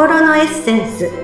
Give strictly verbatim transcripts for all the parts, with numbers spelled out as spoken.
心のエッセンス。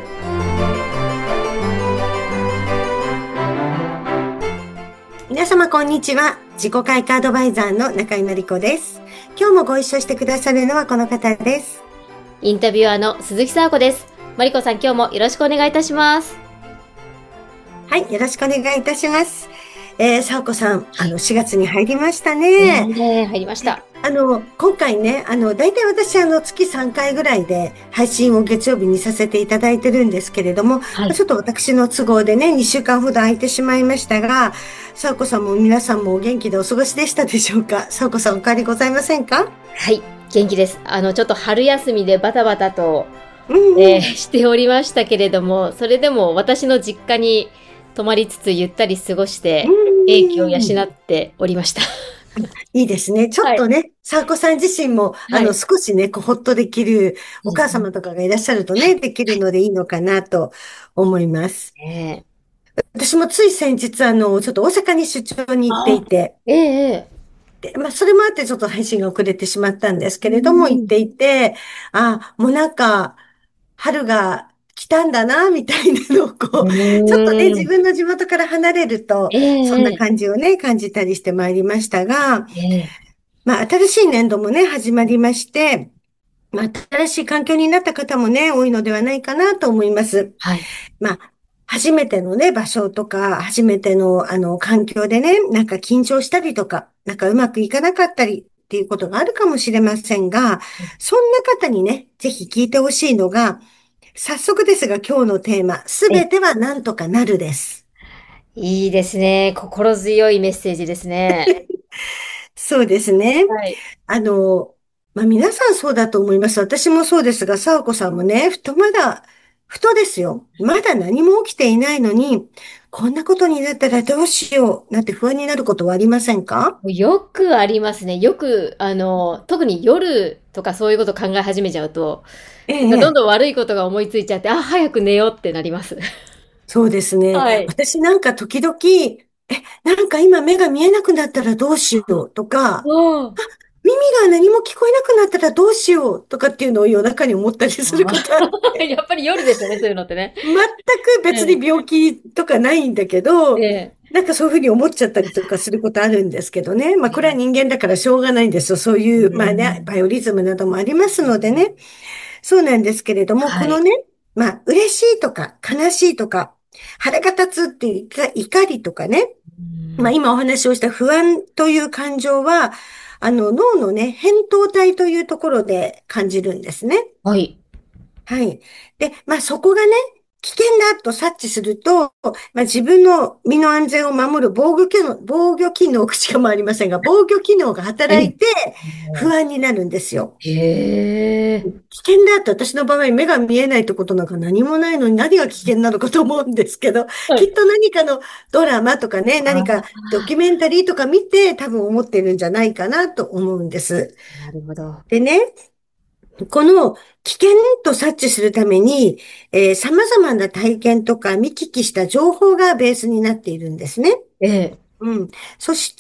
皆様こんにちは。自己開花アドバイザーの中井真理子です。今日もご一緒してくださるのはこの方です。 インタビュアーの鈴木沙子です。真理子さん、今日もよろしくお願いいたします。 はい、よろしくお願いいたします。えー、沙子さん、あのしがつに入りましたね。 ね、入りました。 あの、今回ね、あの、大体私、あの、月さんかいぐらいで配信を月曜日にさせていただいてるんですけれども、はい、ちょっと私の都合でね、にしゅうかんほど空いてしまいましたが、沙子さんも皆さんもお元気でお過ごしでしたでしょうか？沙子さん、お変わりございませんか？ はい、元気です。あの、ちょっと春休みでバタバタと、うんうん、えー、しておりましたけれども、それでも私の実家に泊まりつつゆったり過ごして、英気を養っておりました。 いいですね。ちょっとね、沙子さん自身も、あの、少しね、こう、ほっとできる、お母様とかがいらっしゃるとね、できるのでいいのかなと思います。 えー、私もつい先日、あの、ちょっと大阪に出張に行っていて、 ええで、まあ、それもあってちょっと配信が遅れてしまったんですけれども、行っていて、あ、もうなんか、春が来たんだな、みたいなのをこう、ちょっとね、自分の地元から離れると、そんな感じをね、感じたりしてまいりましたが、 えまあ、新しい年度もね、始まりまして、まあ、新しい環境になった方もね、多いのではないかなと思います。 はい。 まあ、初めてのね、場所とか、初めての、あの、環境でね、なんか緊張したりとか、なんかうまくいかなかったりっていうことがあるかもしれませんが、そんな方にね、ぜひ聞いてほしいのが、早速ですが今日のテーマ、すべてはなんとかなるです。 いいですね。心強いメッセージですね。 そうですね。 はい。 あの、まあ、皆さんそうだと思います。私もそうですが、さわこさんもね、ふとまだ、ふとですよ。まだ何も起きていないのに、こんなことになったらどうしよう、なんて不安になることはありませんか？ よくありますね。よく、あの、特に夜とかそういうこと考え始めちゃうと、 ええ、 なんかどんどん悪いことが思いついちゃって、あ、早く寝ようってなります。 そうですね。 はい。 私なんか時々、え、なんか今目が見えなくなったらどうしようとか、 おー。 耳が何も聞こえなくなったらどうしようとかっていうのを夜中に思ったりすることある。 やっぱり夜ですよね、そういうのってね。 全く別に病気とかないんだけど、 ええなんかそういうふうに思っちゃったりとかすることあるんですけどね。まあこれは人間だからしょうがないんですよ。そういう、まあね、バイオリズムなどもありますのでね。そうなんですけれども、こはい。 のね、まあ嬉しいとか悲しいとか、腹が立つっていうか怒りとかね。まあ今お話をした不安という感情は、あの脳のね、扁桃体というところで感じるんですね。 はい。 はい。で、まあそこがね、危険だと察知すると、まあ自分の身の安全を守る防御機能、防御機能、口が回りませんが、防御機能が働いて不安になるんですよ。 へえ。 危険だって私の場合目が見えないってことなんか何もないのに何が危険なのかと思うんですけど、 はい。 きっと何かのドラマとかね、何かあドキュメンタリーとか見て多分思ってるんじゃないかなと思うんです。 あ、なるほど。 でね、この危険と察知するために、えー、様々な体験とか見聞きした情報がベースになっているんですね。 ええ。 うん。そして、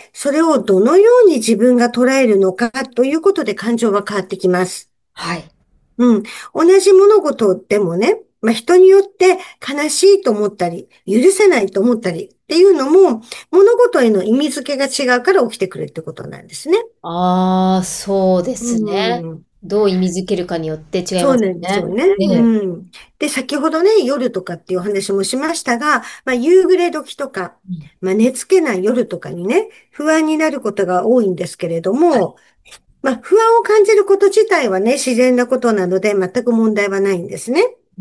それをどのように自分が捉えるのかということで感情は変わってきます。 はい。 うん。同じ物事でもね、まあ、人によって悲しいと思ったり、許せないと思ったりっていうのも、物事への意味付けが違うから起きてくるってことなんですね。 ああ、そうでうすね。 ん。 どう意味づけるかによって違いますそうなんですよよね。 ね。 ええ。 うん。で、先ほどね、夜とかっていうお話もしましたが、まあ、夕暮れ時とか、 うん。 まあ、寝つけない夜とかにね、不安になることが多いんですけれどはい。 も、まあ、不安を感じること自体はね、自然なことなので、全く問題はないんですね。 うん。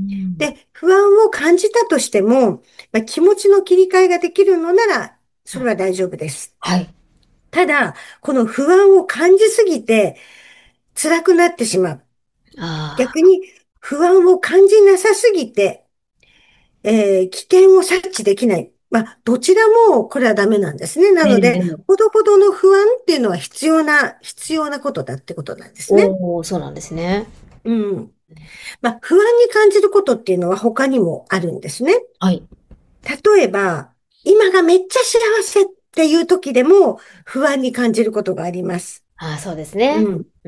で、不安を感じたとしても、まあ、気持ちの切り替えができるのなら、それは大丈夫です。 はい。 ただ、この不安を感じすぎて辛くなってしまう。 ああ。 逆に不安を感じなさすぎて、えー危険を察知できない。まあ、どちらもこれはダメなんですね。なえので、 え。 ほどほどの不安っていうのは必要な、必要なことだってことなんですね。 おお、そうなんですね。 うん。まあ、不安に感じることっていうのは他にもあるんですね。 はい。 例えば、今がめっちゃ幸せっていう時でも不安に感じることがあります。 ああ、そうですね。 うん。 うん。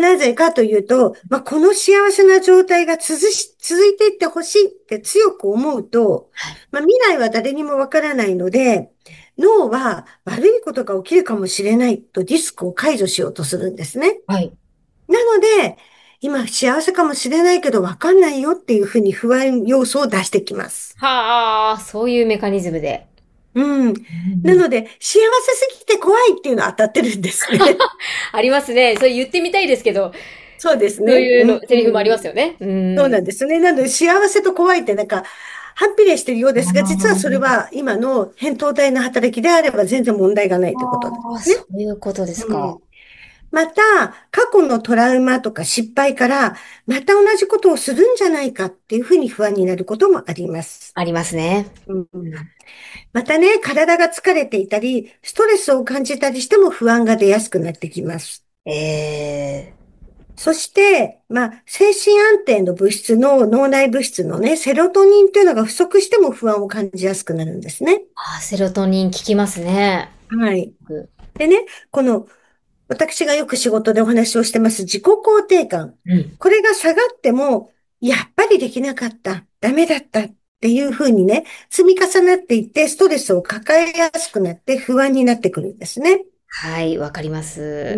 まあ、なぜかというと、まあ、この幸せな状態が続し、続いていってほしいって強く思うと、 はい。 まあ、未来は誰にもわからないので、脳は悪いことが起きるかもしれないとリスクを解除しようとするんですね。 はい。 なので、今幸せかもしれないけどわかんないよっていうふうに不安要素を出してきます。 はあ、そういうメカニズムで。 うん。 うんうん。 なので、幸せすぎて怖いっていうのは当たってるんですね。 ありますね。それ言ってみたいですけど、 そうですね。 そういうの、 うん。 セリフもありますよね。うそうん。 なんですね。なので、幸せと怖いってなんか、反比例しているようですが、実はそれは今の扁桃体の働きであれば全然問題がないということなんでああ、 すね。 そういうことですか。 うん。また、過去のトラウマとか失敗から、また同じことをするんじゃないかっていうふうに不安になることもあります。 ありますね。 うん。またね、体が疲れていたり、ストレスを感じたりしても不安が出やすくなってきます。 ええ。 そして、まあ、精神安定の物質の脳内物質のね、セロトニンというのが不足しても不安を感じやすくなるんですね。 ああ、セロトニン効きますね。 はい。 うでね、この、私がよく仕事でお話をしてます自己肯定感。 ん。 これが下がっても、やっぱりできなかった、ダメだったっていうふうにね、積み重なっていって、ストレスを抱えやすくなって不安になってくるんですね。 はい、わかります。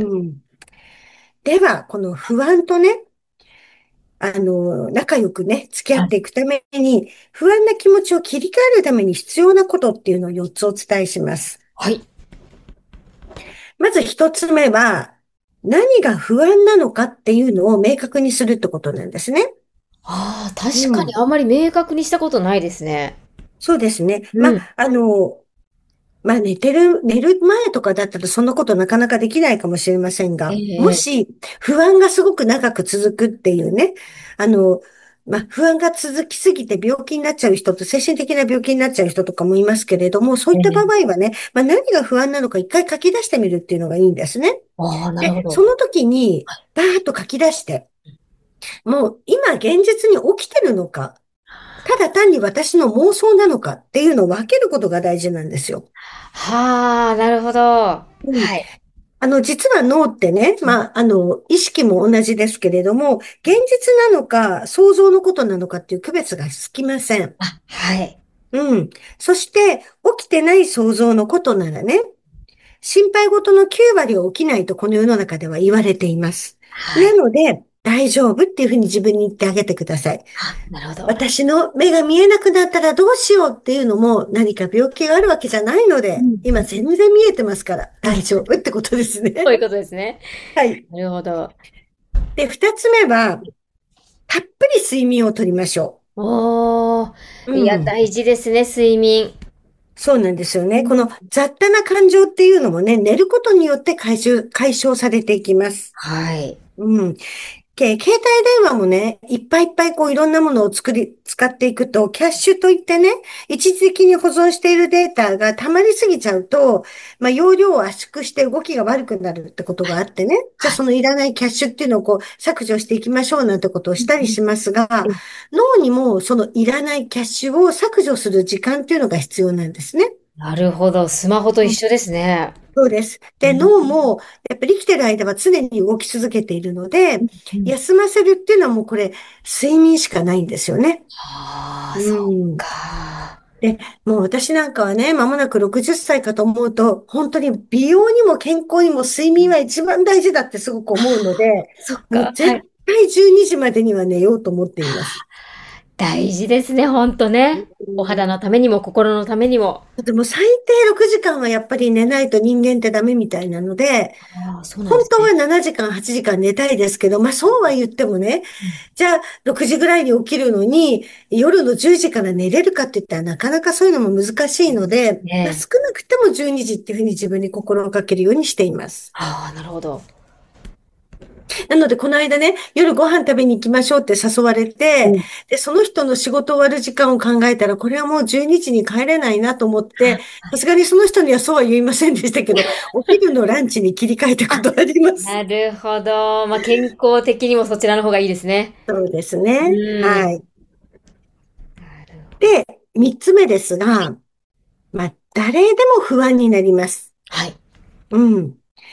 うん。では、この不安とね、あの、仲良くね、付き合はい。 っていくために、不安な気持ちを切り替えるために必要なことっていうのをよっつお伝えします。 はい。 まずひとつめは、何が不安なのかっていうのを明確にするってことなんですね。 ああ、確うん。 かにあんまり明確にしたことないですね。 そうですね。まうん。 あ、あの、まあ寝てる、寝る前とかだったらそんなことなかなかできないかもしれませんえが、もえ、ええ。 し不安がすごく長く続くっていうね、あの、まあ不安が続きすぎて病気になっちゃう人と精神的な病気になっちゃう人とかもいますけれども、そういった場合はね、まあ何が不安なのか一回書き出してみるっていうのがいいんですね。 ああ、なるほで、 ど。 その時にバーッと書き出して、もう今現実に起きてるのか、ただ単に私の妄想なのかっていうのを分けることが大事なんですよ。 はあ、なるほど。はうん。 い。 あの、実は脳ってね、まあ、あの、意識も同じですけれども、現実なのか、想像のことなのかっていう区別がつきません。 あ、はい。 うん。そして、起きてない想像のことならね、心配事のきゅう割は起きないとこの世の中では言われています。なはい。 ので、大丈夫っていうふうに自分に言ってあげてください。 あ、なるほど。 私の目が見えなくなったらどうしようっていうのも何か病気があるわけじゃないので、 うん。 今全然見えてますからうん。 大丈夫ってことですね。 そういうことですね。 はい。 なるほど。 で、二つ目は、たっぷり睡眠をとりましょおー。 う。 いや、 うん。 大事ですね、睡眠。 そうなんですよね。こうん。 の雑多な感情っていうのもね、寝ることによって解消、解消されていきます。 はい。 うん。け携帯電話もね、いっぱいいっぱいこういろんなものを作り、使っていくと、キャッシュといってね、一時的に保存しているデータが溜まりすぎちゃうと、まあ容量を圧縮して動きが悪くなるってことがあってね、じゃあはい。 そのいらないキャッシュっていうのをこう削除していきましょうなんてことをしたりしますが、 うん。 脳にもそのいらないキャッシュを削除する時間っていうのが必要なんですね。 なるほど。スマホと一緒ですね。 そうです。で、 うん。 脳も、やっぱり生きてる間は常に動き続けているので、 うん。 休ませるっていうのはもうこれ、睡眠しかないんですよね。 ああ、 うそっん。 か。 で、もう私なんかはね、間もなくろくじゅっさいかと思うと、本当に美容にも健康にも睡眠は一番大事だってすごく思うので、 そっか。はもう絶い。 対じゅうにじまでには寝ようと思っています。 大事ですね、ほんとね。お肌のためにも心のためにも。 でも最低ろくじかんはやっぱり寝ないと人間ってダメみたいなので、 ああ、そうなんですね。 本当はななじかん、はちじかん寝たいですけど、まあそうは言ってもね、 うん。 じゃあろくじぐらいに起きるのに、夜のじゅうじから寝れるかって言ったらなかなかそういうのも難しいので、まあねえ。 少なくてもじゅうにじっていうふうに自分に心がけるようにしています。 ああ、なるほど。 なのでこの間ね、夜ご飯食べに行きましょうって誘われて、 うん。 で、その人の仕事終わる時間を考えたら、これはもうじゅうにじにじに帰れないなと思って、さすがにその人にはそうは言いませんでしたけど、お昼のランチに切り替えたこあ、 とあります。 なるほど。まあ、健康的にもそちらの方がいいですね。 そうですうね。 ーん。 はい。 なるほど。 で、三つ目ですが、まあ、誰でも不安になります。 はい。 うん。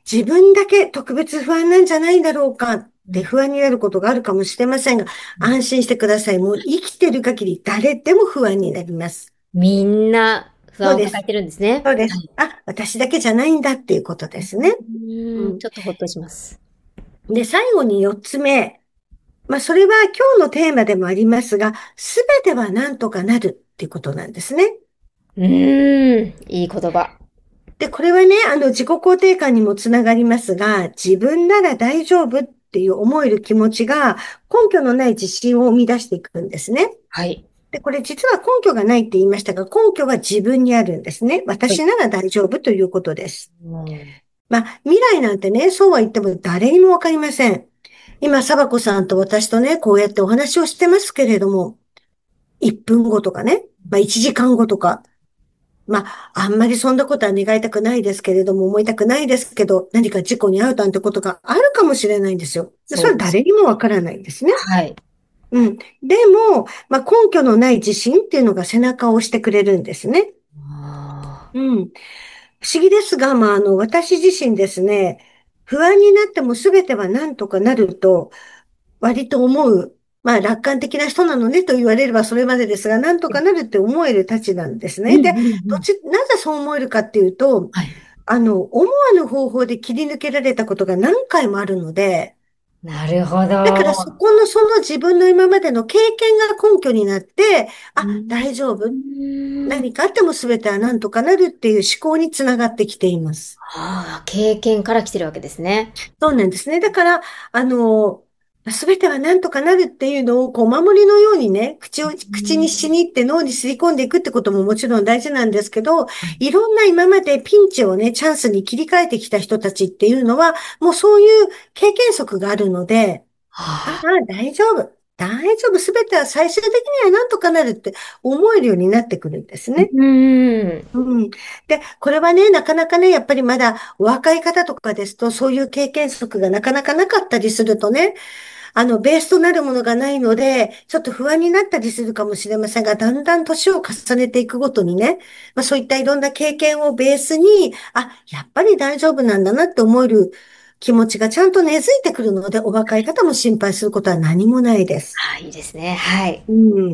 自分だけ特別不安なんじゃないだろうかって不安になることがあるかもしれませんが、安心してください。もう生きてる限り誰でも不安になります。 みんな不そうです。 安を抱えてるんですね。 そうです。 はい。 あ、私だけじゃないんだっていうことですね。 うん、 うん。 ちょっとほっとします。 で、最後に四つ目。まあ、それは今日のテーマでもありますが、すべては何とかなるっていうことなんですね。 うーん、いい言葉。 で、これはね、あの、自己肯定感にもつながりますが、自分なら大丈夫っていう思える気持ちが根拠のない自信を生み出していくんですね。 はい。 で、これ実は根拠がないって言いましたが、根拠は自分にあるんですね。 はい。 私なら大丈夫ということです。 うん、 まあ、未来なんてね、そうは言っても誰にもわかりません。今、サバコさんと私とね、こうやってお話をしてますけれども、いっぷんごとかね、まあいちじかんごとか、まあ、あんまりそんなことは願いたくないですけれども、思いたくないですけど、何か事故に遭うなんてことがあるかもしれないんですよ。でそれはそうです。 誰にもわからないんですね。 はい。 うん。でも、まあ、根拠のない自信っていうのが背中を押してくれるんですね。 あうん。不思議ですが、まあ、あの、私自身ですね、不安になっても全ては何とかなると、割と思う。まあ、楽観的な人なのねと言われればそれまでですが、なんとかなるって思えるたちなんですー、うね。で、 んうんうん。 どっち、なぜそう思えるかっていうと、 はい。 あの、思わぬ方法で切り抜けられたことが何回もあるので、 なるほだからそど。 このその自分の今までの経験が根拠になって、あ、 うん。 大丈夫。 うん。 何かあっても全ては何とかなるっていう思考につながってきています。 ああ、経験から来てるわけですね。 そうなんですね。だから、あの、すべては何とかなるっていうのを、こう、お守りのようにね、口を、 うん。 口にしに行って脳に吸い込んでいくってことももちろん大事なんですけど、 はい。 いろんな今までピンチをね、チャンスに切り替えてきた人たちっていうのは、もうそういう経験則があるので、ああ、 はあ。 大丈夫。大丈夫。すべては最終的には何とかなるって思えるようになってくるんですね。 うん。 うん。で、これはね、なかなかね、やっぱりまだお若い方とかですと、そういう経験則がなかなかなかったりするとね、あの、ベースとなるものがないので、ちょっと不安になったりするかもしれませんが、だんだん年を重ねていくごとにね、まあそういったいろんな経験をベースに、あ、やっぱり大丈夫なんだなって思える気持ちがちゃんと根付いてくるので、お若い方も心配することは何もないです。 ああ、いいですね。はい。 うん。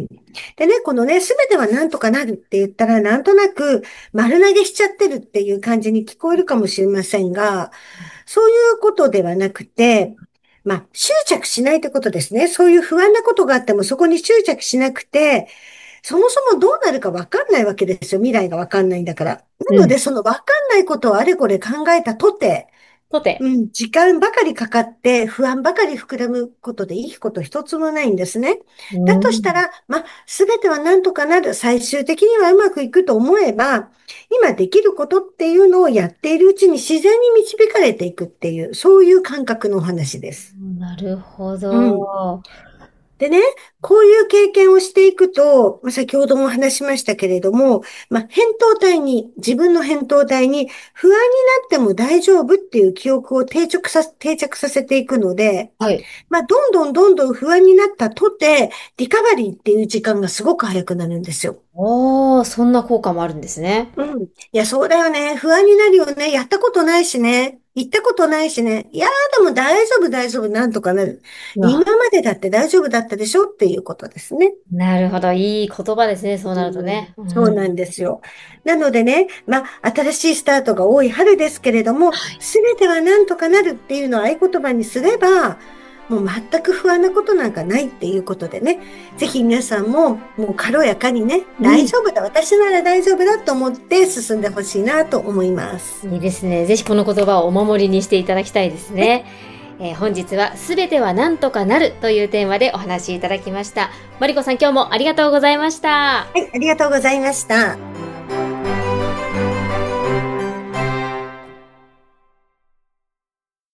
でね、このね、すべてはなんとかなるって言ったら、なんとなく丸投げしちゃってるっていう感じに聞こえるかもしれませんが、そういうことではなくて、まあ、執着しないってことですね。そういう不安なことがあってもそこに執着しなくて、そもそもどうなるかわかんないわけですよ。未来がわかんないんだから。なうん。 ので、そのわかんないことをあれこれ考えたとて、 とて。 うん、時間ばかりかかって不安ばかり膨らむことでいいこと一つもないんですね。 うだとしたん。 ら、まあ、すべては何とかなる。最終的にはうまくいくと思えば、今できることっていうのをやっているうちに自然に導かれていくっていう、そういう感覚のお話です。 なるほうん。 ど。 でね、こういう経験をしていくと、まあ、先ほども話しましたけれども、まあ、扁桃体に、自分の扁桃体に不安になっても大丈夫っていう記憶を定着さ、定着させていくので、 はい。 まあ、どんどんどんどん不安になったとて、リカバリーっていう時間がすごく早くなるんですよ。 おー、そんな効果もあるんですね。 うん。いや、そうだよね。不安になるよね。やったことないしね。行ったことないしね。いやー、でも大丈夫、大丈夫。なんとかなる。 うわ、 今までだって大丈夫だったでしょっていうことですね。 なるほど。いい言葉ですね。そうなるとうん、 ね。うん。 そうなんですよ。なのでね、まあ、新しいスタートが多い春ですけれども、 はい。 すべてはなんとかなるっていうのを合言葉にすれば、もう全く不安なことなんかないっていうことでね、ぜひ皆さんももう軽やかにね、 うん。 大丈夫だ、私なら大丈夫だと思って進んでほしいなと思います。 いいですね。ぜひこの言葉をお守りにしていただきたいですね。えー本日はすべてはなんとかなるというテーマでお話しいただきました。マリコさん、今日もありがとうございました。 はい、ありがとうございました。